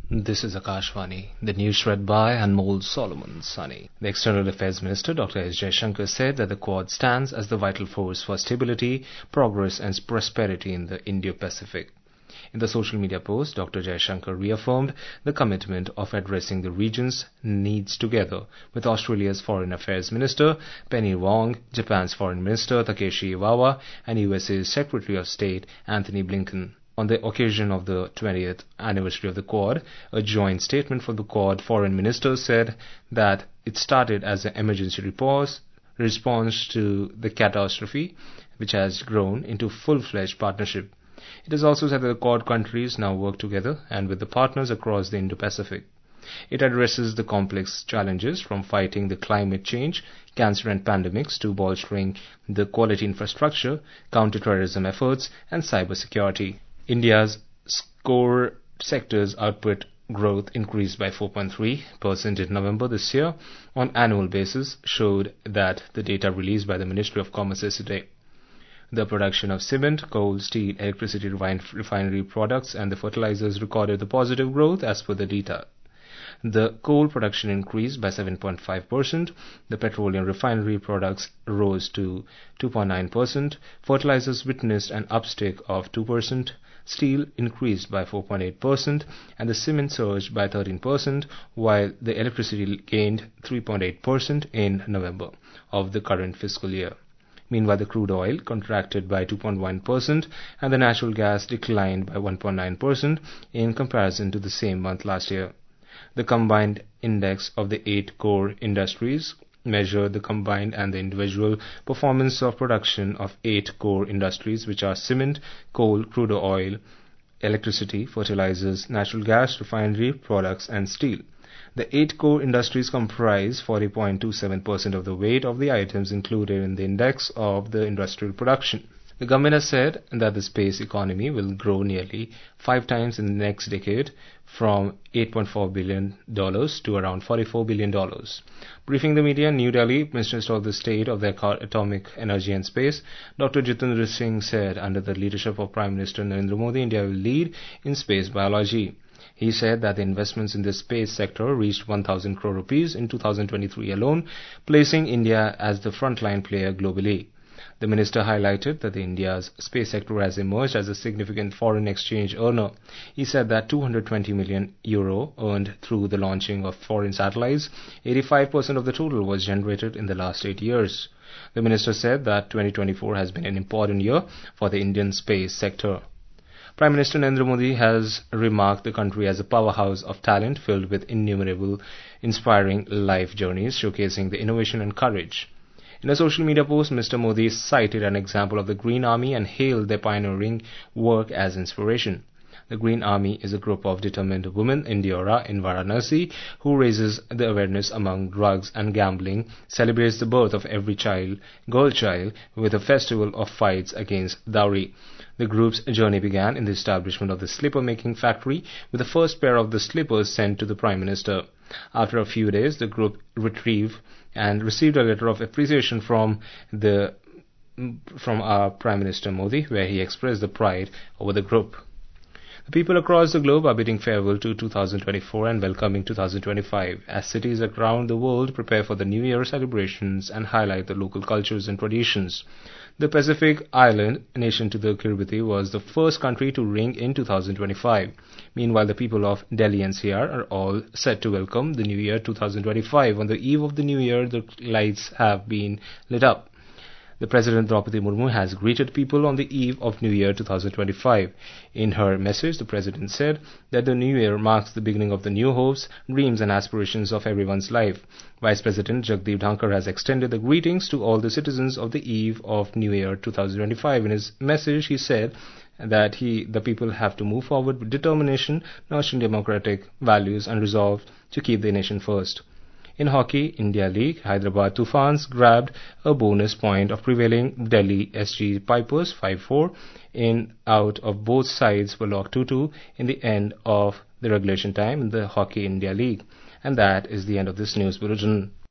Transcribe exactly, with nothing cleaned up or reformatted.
This is Akashvani. The news read by Anmol Solomon Sani. The External Affairs Minister Doctor S. Jaishankar said that the Quad stands as the vital force for stability, progress and prosperity in the Indo-Pacific. In the social media post, Doctor Jaishankar reaffirmed the commitment of addressing the region's needs together with Australia's Foreign Affairs Minister Penny Wong, Japan's Foreign Minister Takeshi Iwata and U S A's Secretary of State Antony Blinken. On the occasion of the twentieth anniversary of the Quad, a joint statement from the Quad foreign ministers said that it started as an emergency response response to the catastrophe, which has grown into full-fledged partnership. It has also said that the Quad countries now work together and with the partners across the Indo-Pacific. It addresses the complex challenges from fighting the climate change, cancer and pandemics to bolstering the quality infrastructure, counter-terrorism efforts and cybersecurity. India's core sector's output growth increased by four point three percent in November this year on annual basis, showed that the data released by the Ministry of Commerce yesterday. The production of cement, coal, steel, electricity, refinery products and the fertilizers recorded the positive growth as per the data. The coal production increased by seven point five percent, the petroleum refinery products rose to two point nine percent, fertilizers witnessed an uptick of two percent, steel increased by four point eight percent and the cement surged by thirteen percent, while the electricity gained three point eight percent in November of the current fiscal year. Meanwhile, the crude oil contracted by two point one percent and the natural gas declined by one point nine percent in comparison to the same month last year. The combined index of the eight core industries measured the combined and the individual performance of production of eight core industries, which are cement, coal, crude oil, electricity, fertilizers, natural gas, refinery products and steel. The eight core industries comprise forty point two seven percent of the weight of the items included in the index of the industrial production. The government has said that the space economy will grow nearly five times in the next decade, from eight point four billion dollars to around forty-four billion dollars. Briefing the media in New Delhi, Minister of the State of the Atomic Energy and Space, Doctor Jitendra Singh said under the leadership of Prime Minister Narendra Modi, India will lead in space biology. He said that the investments in the space sector reached one thousand crore rupees in two thousand twenty-three alone, placing India as the frontline player globally. The minister highlighted that India's space sector has emerged as a significant foreign exchange earner. He said that two hundred twenty million euro earned through the launching of foreign satellites, eighty-five percent of the total was generated in the last eight years. The minister said that twenty twenty-four has been an important year for the Indian space sector. Prime Minister Narendra Modi has remarked the country as a powerhouse of talent filled with innumerable inspiring life journeys showcasing the innovation and courage. In a social media post, Mister Modi cited an example of the Green Army and hailed their pioneering work as inspiration. The Green Army is a group of determined women in Deora in Varanasi who raises the awareness among drugs and gambling, celebrates the birth of every child, girl child, with a festival of fights against dowry. The group's journey began in the establishment of the slipper-making factory, with the first pair of the slippers sent to the Prime Minister. After a few days, the group retrieved and received a letter of appreciation from the from our Prime Minister Modi, where he expressed the pride over the group. The people across the globe are bidding farewell to two thousand twenty-four and welcoming two thousand twenty-five as cities around the world prepare for the New Year celebrations and highlight the local cultures and traditions. The Pacific island nation to the Kiribati was the first country to ring in two thousand twenty-five. Meanwhile, the people of Delhi N C R are all set to welcome the New Year two thousand twenty-five. On the eve of the New Year, the lights have been lit up. The President Draupadi Murmu has greeted people on the eve of New Year two thousand twenty-five. In her message, the President said that the New Year marks the beginning of the new hopes, dreams and aspirations of everyone's life. Vice President Jagdeep Dhankar has extended the greetings to all the citizens of the eve of New Year two thousand twenty-five. In his message, he said that he, the people have to move forward with determination, nurturing democratic values and resolve to keep the nation first. In hockey, India League, Hyderabad Tufans grabbed a bonus point of prevailing Delhi S G Pipers five four in out of both sides were locked two two in the end of the regulation time in the Hockey India League. And that is the end of this news bulletin.